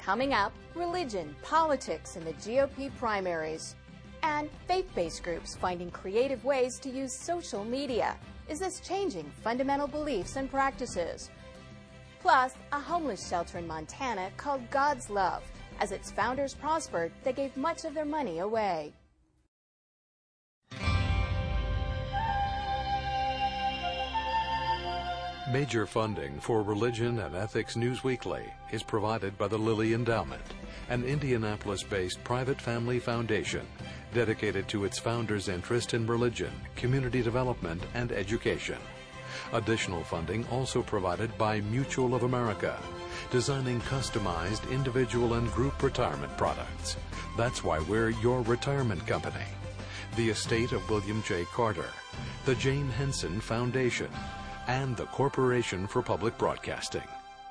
Coming up, religion, politics, and the GOP primaries. And faith-based groups finding creative ways to use social media. Is this changing fundamental beliefs and practices? Plus, a homeless shelter in Montana called God's Love. As its founders prospered, they gave much of their money away. Major funding for Religion and Ethics News Weekly is provided by the Lilly Endowment, an Indianapolis-based private family foundation dedicated to its founders' interest in religion, community development, and education. Additional funding also provided by Mutual of America, designing customized individual and group retirement products. That's why we're your retirement company. The estate of William J. Carter, the Jane Henson Foundation, and the Corporation for Public Broadcasting.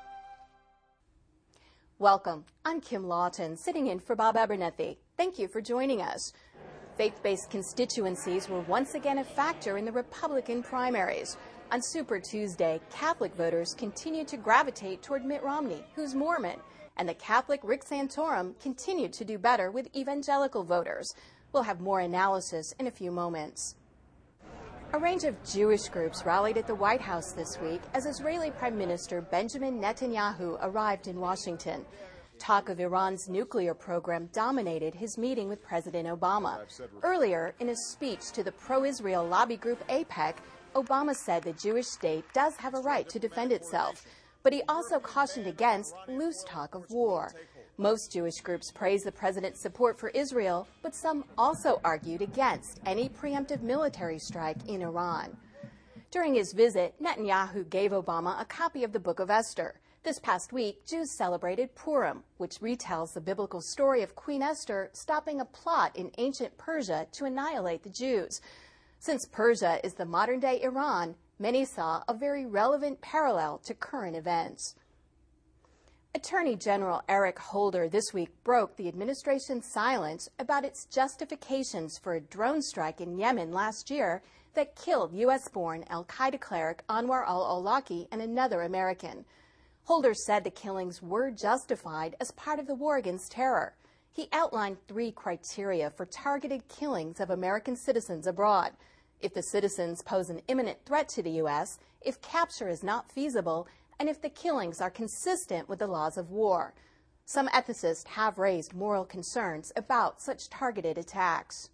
Welcome. I'm Kim Lawton, sitting in for Bob Abernethy. Thank you for joining us. Faith-based constituencies were once again a factor in the Republican primaries. On Super Tuesday, Catholic voters continued to gravitate toward Mitt Romney, who's Mormon, and the Catholic Rick Santorum continued to do better with evangelical voters. We'll have more analysis in a few moments. A range of Jewish groups rallied at the White House this week as Israeli Prime Minister Benjamin Netanyahu arrived in Washington. Talk of Iran's nuclear program dominated his meeting with President Obama. Earlier, in a speech to the pro-Israel lobby group AIPAC, Obama said the Jewish state does have a right to defend itself, but he also cautioned against loose talk of war. Most Jewish groups praised the president's support for Israel, but some also argued against any preemptive military strike in Iran. During his visit, Netanyahu gave Obama a copy of the Book of Esther. This past week, Jews celebrated Purim, which retells the biblical story of Queen Esther stopping a plot in ancient Persia to annihilate the Jews. Since Persia is the modern-day Iran, many saw a very relevant parallel to current events. Attorney General Eric Holder this week broke the administration's silence about its justifications for a drone strike in Yemen last year that killed U.S.-born al-Qaeda cleric Anwar al-Awlaki and another American. Holder said the killings were justified as part of the war against terror. He outlined 3 criteria for targeted killings of American citizens abroad: if the citizens pose an imminent threat to the U.S., if capture is not feasible, and if the killings are consistent with the laws of war. Some ethicists have raised moral concerns about such targeted attacks.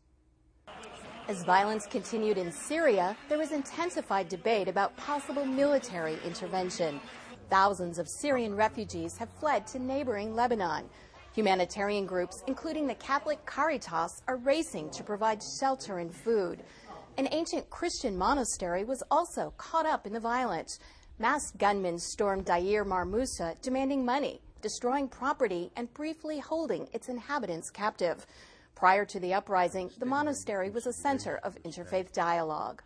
As violence continued in Syria, there was intensified debate about possible military intervention. Thousands of Syrian refugees have fled to neighboring Lebanon. Humanitarian groups, including the Catholic Caritas, are racing to provide shelter and food. An ancient Christian monastery was also caught up in the violence. Masked gunmen stormed Deir Mar-Musa, demanding money, destroying property, and briefly holding its inhabitants captive. Prior to the uprising, the monastery was a center of interfaith dialogue.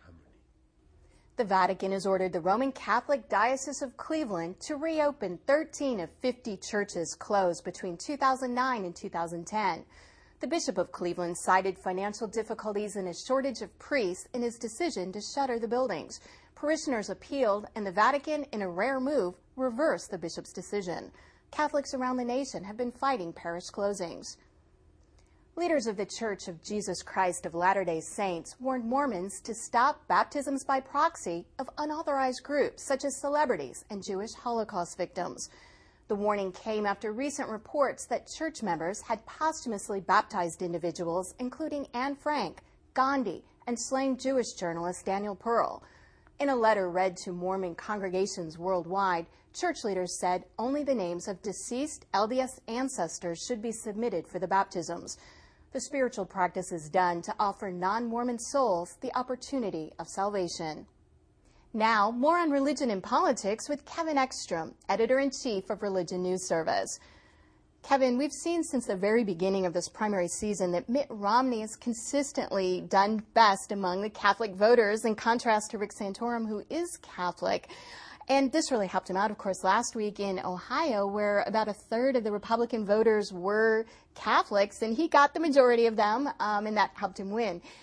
The Vatican has ordered the Roman Catholic Diocese of Cleveland to reopen 13 of 50 churches closed between 2009 and 2010. The Bishop of Cleveland cited financial difficulties and a shortage of priests in his decision to shutter the buildings. Parishioners appealed, and the Vatican, in a rare move, reversed the bishop's decision. Catholics around the nation have been fighting parish closings. Leaders of the Church of Jesus Christ of Latter-day Saints warned Mormons to stop baptisms by proxy of unauthorized groups such as celebrities and Jewish Holocaust victims. The warning came after recent reports that church members had posthumously baptized individuals, including Anne Frank, Gandhi, and slain Jewish journalist Daniel Pearl. In a letter read to Mormon congregations worldwide, church leaders said only the names of deceased LDS ancestors should be submitted for the baptisms. The spiritual practice is done to offer non-Mormon souls the opportunity of salvation. Now, more on religion and politics with Kevin Ekstrom, Editor-in-Chief of Religion News Service. Kevin, we've seen since the very beginning of this primary season that Mitt Romney has consistently done best among the Catholic voters, in contrast to Rick Santorum, who is Catholic. And this really helped him out, of course, last week in Ohio, where about a third of the Republican voters were Catholics, and he got the majority of them, and that helped him win.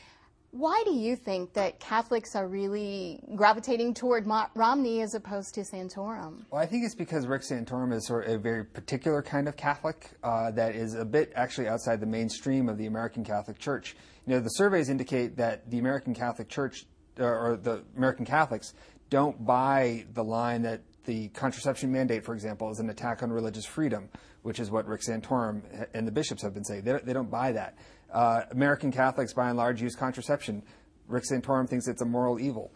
Why do you think that Catholics are really gravitating toward Romney as opposed to Santorum? Well, I think it's because Rick Santorum is sort of a very particular kind of Catholic that is a bit actually outside the mainstream of the American Catholic Church. You know, the surveys indicate that the American Catholic Church, or the American Catholics, don't buy the line that the contraception mandate, for example, is an attack on religious freedom, which is what Rick Santorum and the bishops have been saying. They don't buy that. American Catholics, by and large, use contraception. Rick Santorum thinks it's a moral evil.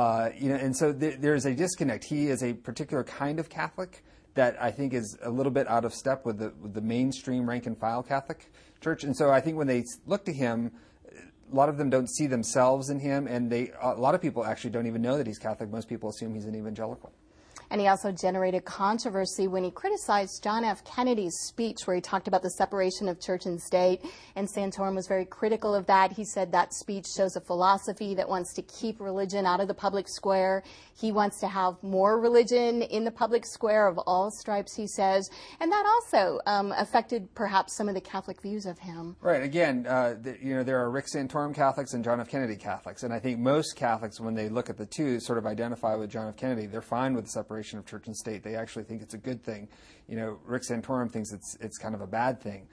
And so there's a disconnect. He is a particular kind of Catholic that I think is a little bit out of step with the mainstream rank-and-file Catholic Church. And so I think when they look to him, a lot of them don't see themselves in him, and a lot of people actually don't even know that he's Catholic. Most people assume he's an evangelical. And he also generated controversy when he criticized John F. Kennedy's speech where he talked about the separation of church and state, and Santorum was very critical of that. He said that speech shows a philosophy that wants to keep religion out of the public square. He wants to have more religion in the public square of all stripes, he says, and that also affected perhaps some of the Catholic views of him. Right. Again, there are Rick Santorum Catholics and John F. Kennedy Catholics, and I think most Catholics, when they look at the two, sort of identify with John F. Kennedy. They're fine with the separation of church and state. They actually think it's a good thing. You know, Rick Santorum thinks it's kind of a bad thing.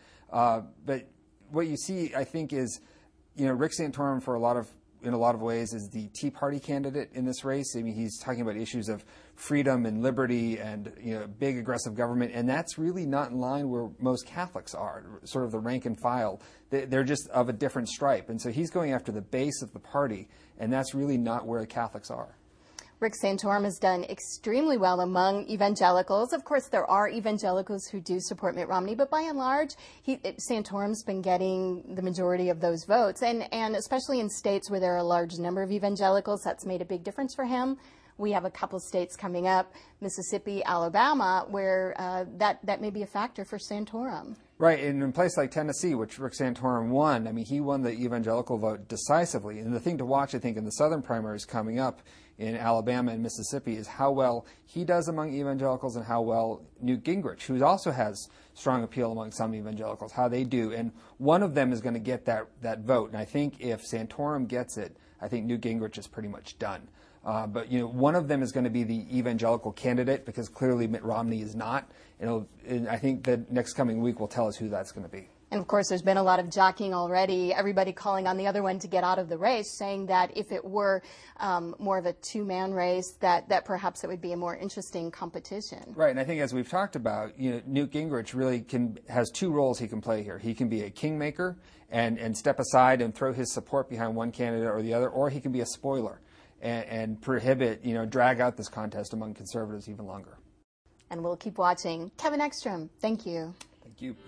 But what you see, I think, is, Rick Santorum in a lot of ways is the Tea Party candidate in this race. I mean, he's talking about issues of freedom and liberty and big aggressive government, and that's really not in line where most Catholics are, sort of the rank and file. They're just of a different stripe, and so he's going after the base of the party, and that's really not where the Catholics are. Rick Santorum has done extremely well among evangelicals. Of course, there are evangelicals who do support Mitt Romney, but by and large, Santorum's been getting the majority of those votes. And especially in states where there are a large number of evangelicals, that's made a big difference for him. We have a couple states coming up, Mississippi, Alabama, where that may be a factor for Santorum. Right, and in a place like Tennessee, which Rick Santorum won, I mean, he won the evangelical vote decisively. And the thing to watch, I think, in the southern primaries coming up in Alabama and Mississippi is how well he does among evangelicals and how well Newt Gingrich, who also has strong appeal among some evangelicals, how they do. And one of them is going to get that vote. And I think if Santorum gets it, I think Newt Gingrich is pretty much done. But one of them is going to be the evangelical candidate because clearly Mitt Romney is not. And I think the next coming week will tell us who that's going to be. And of course, there's been a lot of jockeying already, everybody calling on the other one to get out of the race, saying that if it were more of a two-man race, that perhaps it would be a more interesting competition. Right, and I think as we've talked about, Newt Gingrich really has two roles he can play here. He can be a kingmaker and step aside and throw his support behind one candidate or the other, or he can be a spoiler and prohibit, drag out this contest among conservatives even longer. And we'll keep watching. Kevin Ekstrom, thank you. Thank you.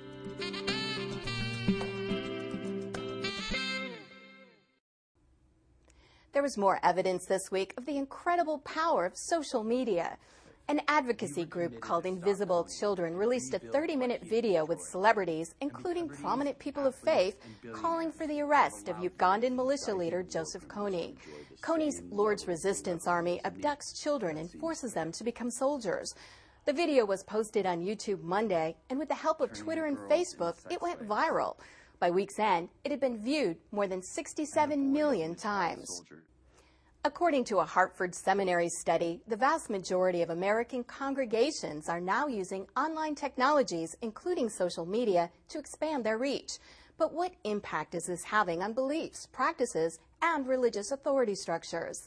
There was more evidence this week of the incredible power of social media. An advocacy group called Invisible Children released a 30-minute video with celebrities, including prominent people of faith, calling for the arrest of Ugandan militia leader Joseph Kony. Kony's Lord's Resistance Army abducts children and forces them to become soldiers. The video was posted on YouTube Monday, and with the help of Twitter and Facebook, it went viral. By week's end, it had been viewed more than 67 million times. According to a Hartford Seminary study, the vast majority of American congregations are now using online technologies, including social media, to expand their reach. But what impact is this having on beliefs, practices, and religious authority structures?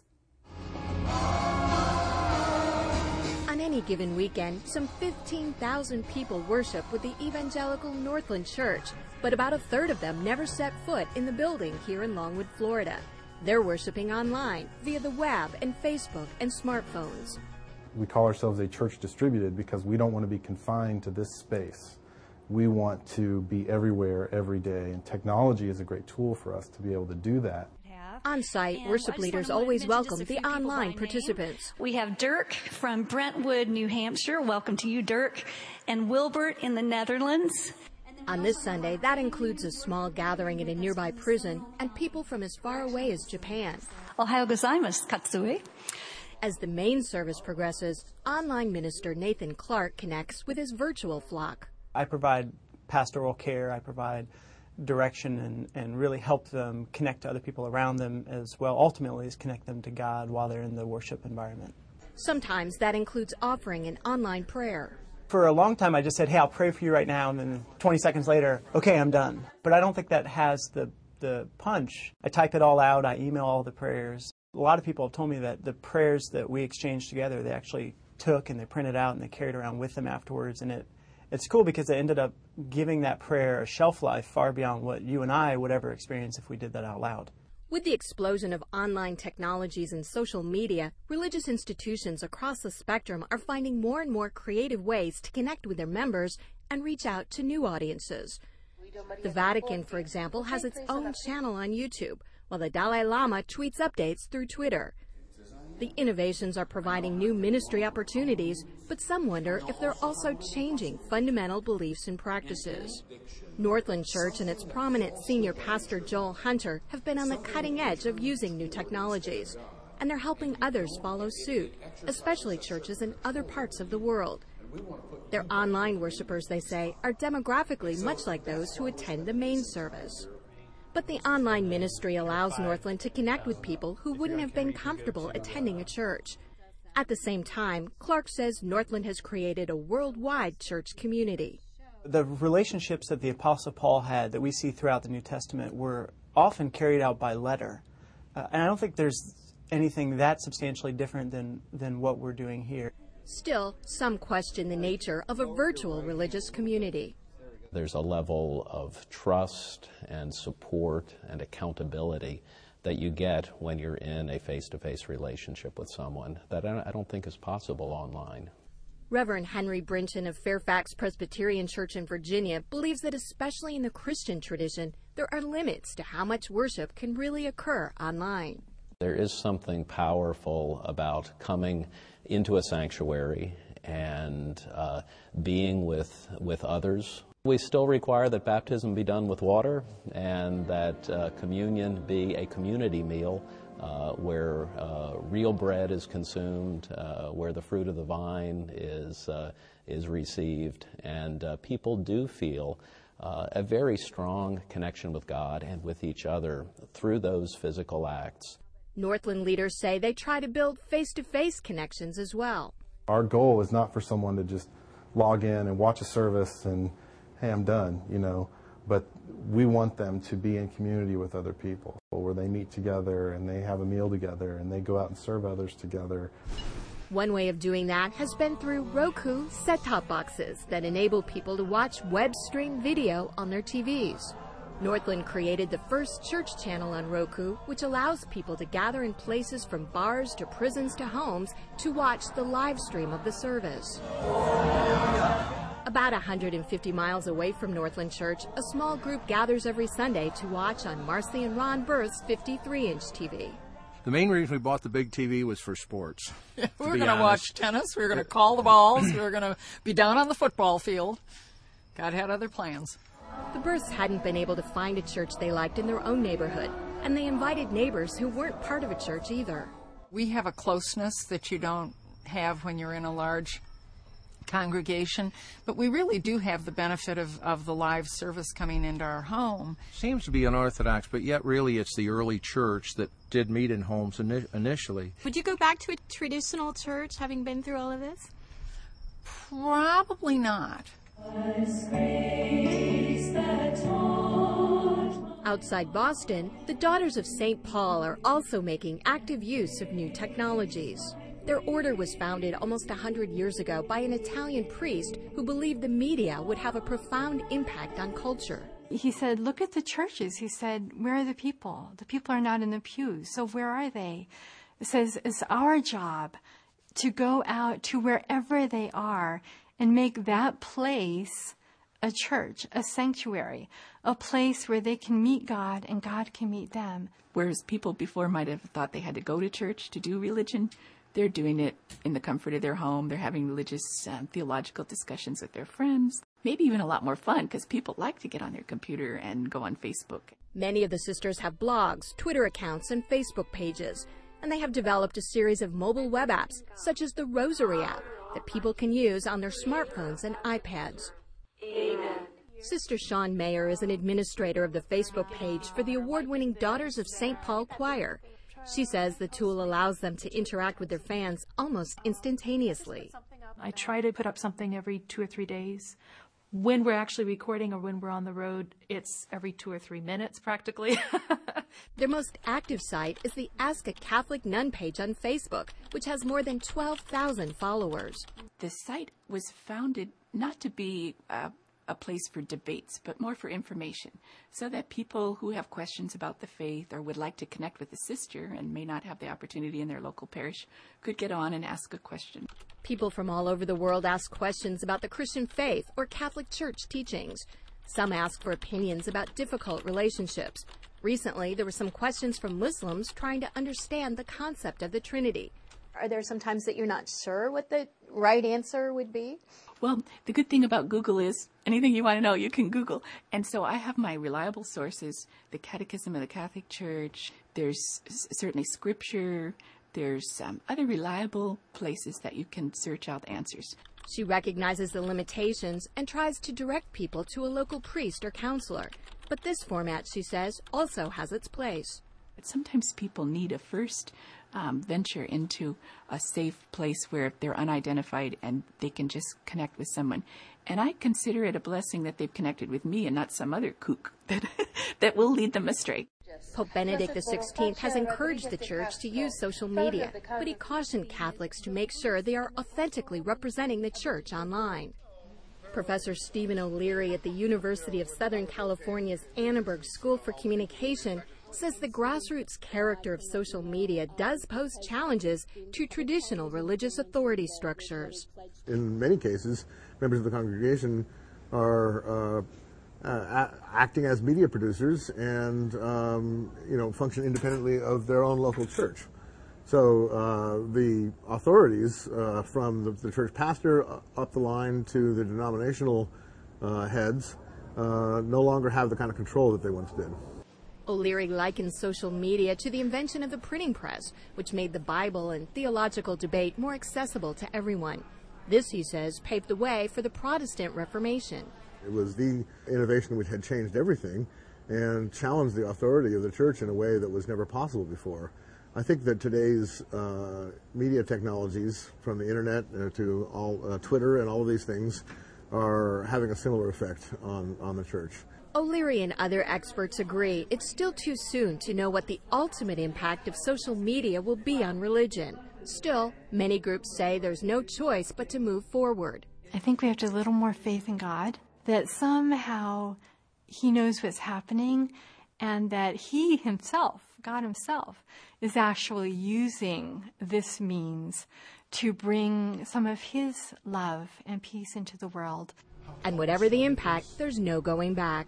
On any given weekend, some 15,000 people worship with the Evangelical Northland Church, but about a third of them never set foot in the building here in Longwood, Florida. They're worshiping online via the web and Facebook and smartphones. We call ourselves a church distributed because we don't want to be confined to this space. We want to be everywhere, every day, and technology is a great tool for us to be able to do that. On site, worship leaders always welcome the online participants. We have Dirk from Brentwood, New Hampshire. Welcome to you, Dirk. And Wilbert in the Netherlands. On this Sunday, that includes a small gathering in a nearby prison and people from as far away as Japan. Ohayou gozaimasu, Katsui. As the main service progresses, online minister Nathan Clark connects with his virtual flock. I provide pastoral care. I provide direction and really help them connect to other people around them, as well ultimately is connect them to God while they're in the worship environment. Sometimes that includes offering an online prayer. For a long time I just said, hey, I'll pray for you right now, and then 20 seconds later, okay, I'm done. But I don't think that has the punch. I type it all out, I email all the prayers. A lot of people have told me that the prayers that we exchanged together, they actually took and they printed out and they carried around with them afterwards, and it's cool because it ended up giving that prayer a shelf life far beyond what you and I would ever experience if we did that out loud. With the explosion of online technologies and social media, religious institutions across the spectrum are finding more and more creative ways to connect with their members and reach out to new audiences. The Vatican, for example, has its own channel on YouTube, while the Dalai Lama tweets updates through Twitter. The innovations are providing new ministry opportunities, but some wonder if they're also changing fundamental beliefs and practices. Northland Church and its prominent senior pastor Joel Hunter have been on the cutting edge of using new technologies, and they're helping others follow suit, especially churches in other parts of the world. Their online worshipers, they say, are demographically much like those who attend the main service. But the online ministry allows Northland to connect with people who wouldn't have been comfortable attending a church. At the same time, Clark says Northland has created a worldwide church community. The relationships that the Apostle Paul had that we see throughout the New Testament were often carried out by letter. And I don't think there's anything that substantially different than what we're doing here. Still, some question the nature of a virtual religious community. There's a level of trust and support and accountability that you get when you're in a face-to-face relationship with someone that I don't think is possible online. Reverend Henry Brinton of Fairfax Presbyterian Church in Virginia believes that especially in the Christian tradition, there are limits to how much worship can really occur online. There is something powerful about coming into a sanctuary and being with others. We still require that baptism be done with water and that communion be a community meal where real bread is consumed, where the fruit of the vine is received, and people do feel a very strong connection with God and with each other through those physical acts. Northland leaders say they try to build face-to-face connections as well. Our goal is not for someone to just log in and watch a service and, hey, I'm done, but we want them to be in community with other people where they meet together and they have a meal together and they go out and serve others together. One way of doing that has been through Roku set-top boxes that enable people to watch web-stream video on their TVs. Northland created the first church channel on Roku, which allows people to gather in places from bars to prisons to homes to watch the live stream of the service. About 150 miles away from Northland Church, a small group gathers every Sunday to watch on Marcy and Ron Burth's 53-inch TV. The main reason we bought the big TV was for sports. We were going to watch tennis. We were going to call the balls. We were going to be down on the football field. God had other plans. The Burths hadn't been able to find a church they liked in their own neighborhood, and they invited neighbors who weren't part of a church either. We have a closeness that you don't have when you're in a large congregation, but we really do have the benefit of the live service coming into our home. Seems to be unorthodox, but yet really it's the early church that did meet in homes initially. Would you go back to a traditional church having been through all of this? Probably not. Outside Boston, the Daughters of St. Paul are also making active use of new technologies. Their order was founded almost 100 years ago by an Italian priest who believed the media would have a profound impact on culture. He said, look at the churches. He said, where are the people? The people are not in the pews, so where are they? It says, it's our job to go out to wherever they are and make that place a church, a sanctuary, a place where they can meet God and God can meet them. Whereas people before might have thought they had to go to church to do religion, they're doing it in the comfort of their home. They're having religious, theological discussions with their friends. Maybe even a lot more fun because people like to get on their computer and go on Facebook. Many of the sisters have blogs, Twitter accounts, and Facebook pages, and they have developed a series of mobile web apps, such as the Rosary app, that people can use on their smartphones and iPads. Amen. Sister Shawn Mayer is an administrator of the Facebook page for the award-winning Daughters of St. Paul Choir. She says the tool allows them to interact with their fans almost instantaneously. I try to put up something every 2 or 3 days. When we're actually recording or when we're on the road, it's every 2 or 3 minutes practically. Their most active site is the Ask a Catholic Nun page on Facebook, which has more than 12,000 followers. The site was founded not to be a place for debates, but more for information, so that people who have questions about the faith or would like to connect with a sister and may not have the opportunity in their local parish could get on and ask a question. People from all over the world ask questions about the Christian faith or Catholic Church teachings. Some ask for opinions about difficult relationships. Recently, there were some questions from Muslims trying to understand the concept of the Trinity. Are there some times that you're not sure what the right answer would be? Well, the good thing about Google is anything you want to know, you can Google. And so I have my reliable sources, the Catechism of the Catholic Church. There's certainly Scripture. There's other reliable places that you can search out answers. She recognizes the limitations and tries to direct people to a local priest or counselor. But this format, she says, also has its place. But sometimes people need a first venture into a safe place where they're unidentified and they can just connect with someone. And I consider it a blessing that they've connected with me and not some other kook that will lead them astray. Pope Benedict XVI has encouraged the Church to use social media, but he cautioned Catholics to make sure they are authentically representing the Church online. Professor Stephen O'Leary at the University of Southern California's Annenberg School for Communication says the grassroots character of social media does pose challenges to traditional religious authority structures. In many cases, members of the congregation are acting as media producers and function independently of their own local church. So the authorities from the church pastor up the line to the denominational heads no longer have the kind of control that they once did. O'Leary likens social media to the invention of the printing press, which made the Bible and theological debate more accessible to everyone. This, he says, paved the way for the Protestant Reformation. It was the innovation which had changed everything and challenged the authority of the church in a way that was never possible before. I think that today's media technologies, from the internet to all Twitter and all of these things, are having a similar effect on the church. O'Leary and other experts agree it's still too soon to know what the ultimate impact of social media will be on religion. Still, many groups say there's no choice but to move forward. I think we have to have a little more faith in God, that somehow He knows what's happening and that He Himself, God Himself, is actually using this means to bring some of His love and peace into the world. And whatever the impact, there's no going back.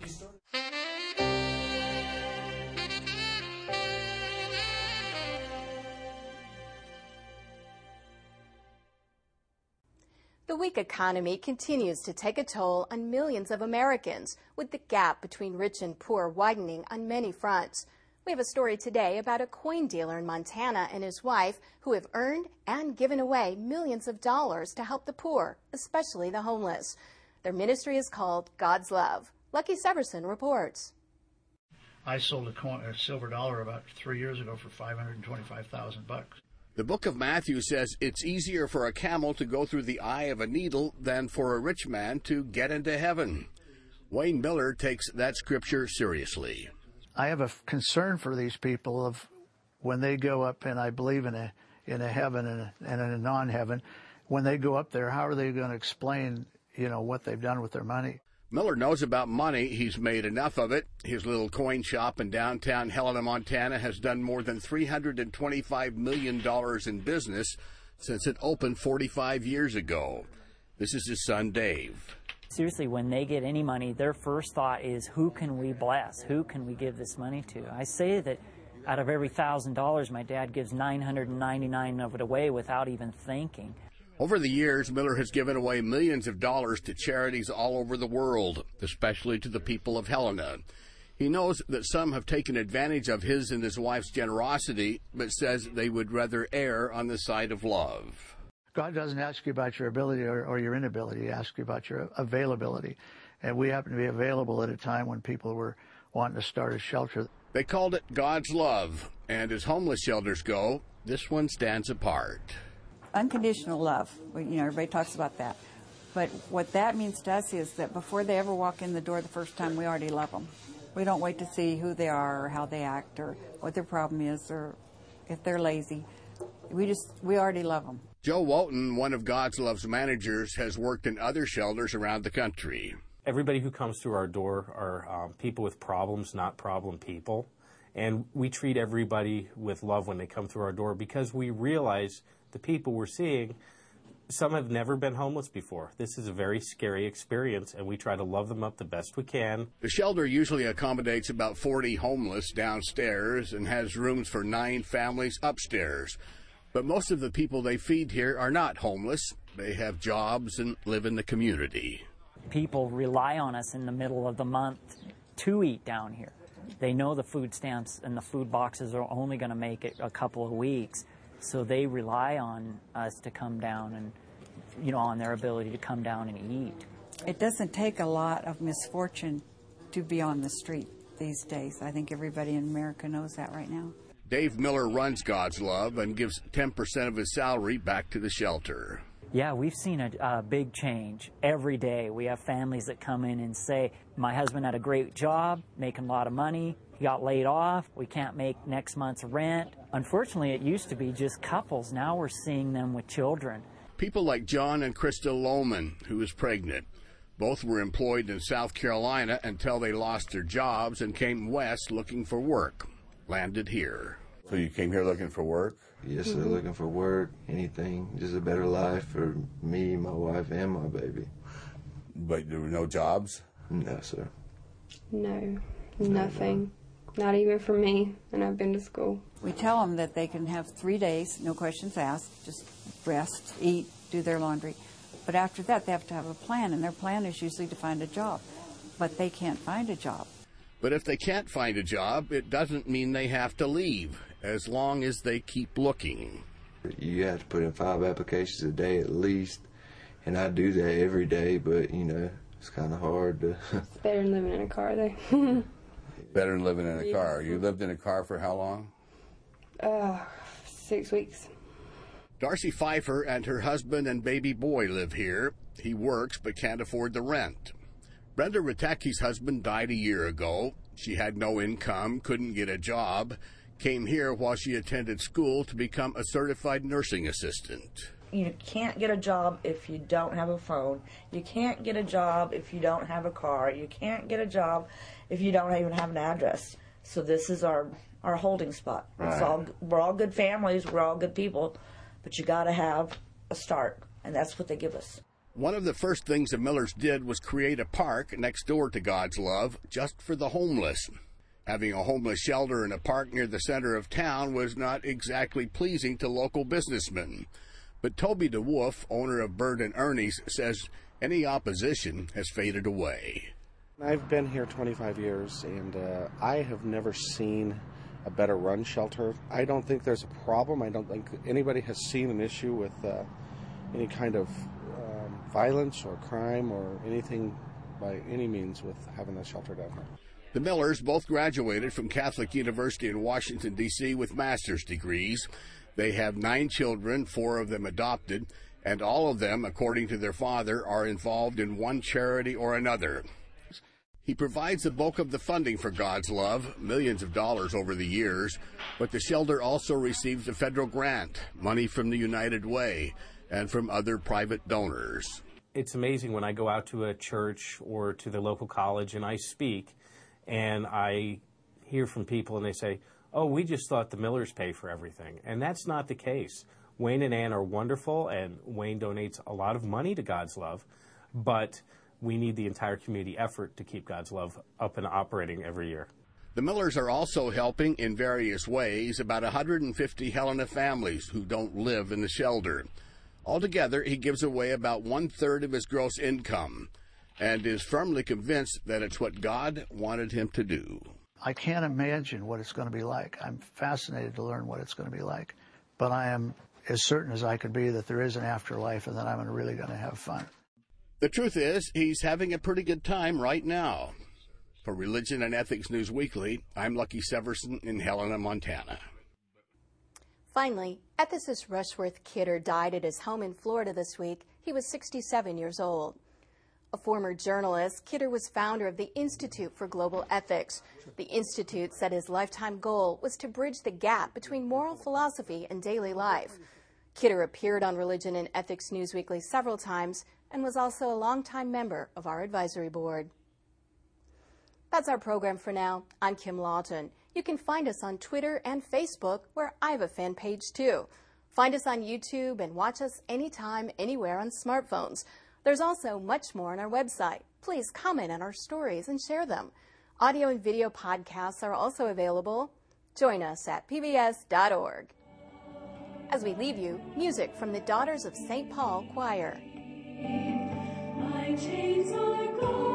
The weak economy continues to take a toll on millions of Americans, with the gap between rich and poor widening on many fronts. We have a story today about a coin dealer in Montana and his wife who have earned and given away millions of dollars to help the poor, especially the homeless. Their ministry is called God's Love. Lucky Severson reports. I sold a silver dollar about 3 years ago for $525,000. The book of Matthew says it's easier for a camel to go through the eye of a needle than for a rich man to get into heaven. Wayne Miller takes that scripture seriously. I have a concern for these people of when they go up, and I believe in a heaven and in a non-heaven. When they go up there, how are they going to explain, what they've done with their money? Miller knows about money. He's made enough of it. His little coin shop in downtown Helena, Montana has done more than $325 million in business since it opened 45 years ago. This is his son, Dave. Seriously, when they get any money, their first thought is, who can we bless? Who can we give this money to? I say that out of every $1,000, my dad gives $999 of it away without even thinking. Over the years, Miller has given away millions of dollars to charities all over the world, especially to the people of Helena. He knows that some have taken advantage of his and his wife's generosity, but says they would rather err on the side of love. God doesn't ask you about your ability or your inability. He asks you about your availability. and we happened to be available at a time when people were wanting to start a shelter. They called it God's Love, and as homeless shelters go, this one stands apart. Unconditional love. Everybody talks about that. But what that means to us is that before they ever walk in the door the first time, we already love them. We don't wait to see who they are or how they act or what their problem is or if they're lazy. We already love them. Joe Wotan, one of God's Love's managers, has worked in other shelters around the country. Everybody who comes through our door are people with problems, not problem people. And we treat everybody with love when they come through our door because we realize the people we're seeing, some have never been homeless before. This is a very scary experience, and we try to love them up the best we can. The shelter usually accommodates about 40 homeless downstairs and has rooms for 9 families upstairs. But most of the people they feed here are not homeless. They have jobs and live in the community. People rely on us in the middle of the month to eat down here. They know the food stamps and the food boxes are only going to make it a couple of weeks. So they rely on us to come down and, on their ability to come down and eat. It doesn't take a lot of misfortune to be on the street these days. I think everybody in America knows that right now. Dave Miller runs God's Love and gives 10% of his salary back to the shelter. Yeah, we've seen a big change every day. We have families that come in and say, my husband had a great job, making a lot of money. He got laid off. We can't make next month's rent. Unfortunately, it used to be just couples. Now we're seeing them with children. People like John and Krista Lohman, who is pregnant. Both were employed in South Carolina until they lost their jobs and came west looking for work. Landed here. So you came here looking for work? Yes, sir, looking for work, anything, just a better life for me, my wife, and my baby. But there were no jobs? No, sir. No, nothing. Not even for me, and I've been to school. We tell them that they can have 3 days, no questions asked, just rest, eat, do their laundry. But after that, they have to have a plan, and their plan is usually to find a job. But they can't find a job. But if they can't find a job, it doesn't mean they have to leave, as long as they keep looking. You have to put in 5 applications a day at least, and I do that every day, but, it's kind of hard to... It's better than living in a car, though. Better than living in a car. You lived in a car for how long? 6 weeks. Darcy Pfeiffer and her husband and baby boy live here. He works but can't afford the rent. Brenda Rataki's husband died a year ago. She had no income, couldn't get a job, came here while she attended school to become a certified nursing assistant. You can't get a job if you don't have a phone. You can't get a job if you don't have a car. You can't get a job if you don't even have an address. So this is our holding spot. Right. We're all good families. We're all good people. But you got to have a start, and that's what they give us. One of the first things the Millers did was create a park next door to God's Love just for the homeless. Having a homeless shelter in a park near the center of town was not exactly pleasing to local businessmen. But Toby DeWolf, owner of Bird and Ernie's, says any opposition has faded away. I've been here 25 years, and I have never seen a better run shelter. I don't think there's a problem. I don't think anybody has seen an issue with any kind of violence or crime or anything by any means with having a shelter down here. The Millers both graduated from Catholic University in Washington, D.C. with master's degrees. They have 9 children, 4 of them adopted, and all of them, according to their father, are involved in one charity or another. He provides the bulk of the funding for God's Love, millions of dollars over the years, but the shelter also receives a federal grant, money from the United Way, and from other private donors. It's amazing when I go out to a church or to the local college and I speak, and I hear from people and they say, oh, we just thought the Millers pay for everything. And that's not the case. Wayne and Ann are wonderful, and Wayne donates a lot of money to God's Love, but we need the entire community effort to keep God's Love up and operating every year. The Millers are also helping in various ways about 150 Helena families who don't live in the shelter. Altogether, he gives away about 1/3 of his gross income and is firmly convinced that it's what God wanted him to do. I can't imagine what it's going to be like. I'm fascinated to learn what it's going to be like. But I am as certain as I could be that there is an afterlife and that I'm really going to have fun. The truth is, he's having a pretty good time right now. For Religion and Ethics News Weekly, I'm Lucky Severson in Helena, Montana. Finally, ethicist Rushworth Kidder died at his home in Florida this week. He was 67 years old. A former journalist, Kidder was founder of the Institute for Global Ethics. The Institute said his lifetime goal was to bridge the gap between moral philosophy and daily life. Kidder appeared on Religion and Ethics News Weekly several times and was also a longtime member of our advisory board. That's our program for now. I'm Kim Lawton. You can find us on Twitter and Facebook, where I have a fan page too. Find us on YouTube and watch us anytime, anywhere on smartphones. There's also much more on our website. Please comment on our stories and share them. Audio and video podcasts are also available. Join us at pbs.org. As we leave you, music from the Daughters of St. Paul Choir. My chains are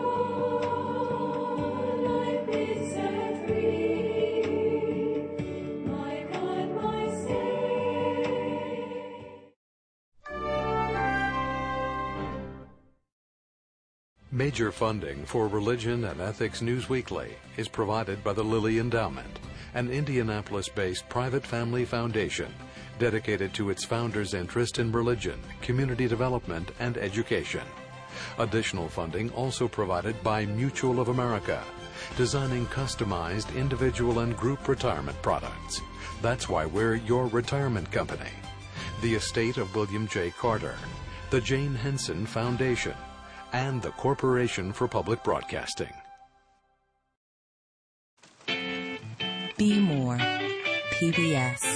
gone, life is set free. My God, my Savior. Major funding for Religion and Ethics News Weekly is provided by the Lilly Endowment, an Indianapolis-based private family foundation dedicated to its founders' interest in religion, community development, and education. Additional funding also provided by Mutual of America, designing customized individual and group retirement products. That's why we're your retirement company. The estate of William J. Carter, the Jane Henson Foundation, and the Corporation for Public Broadcasting. Be more. PBS.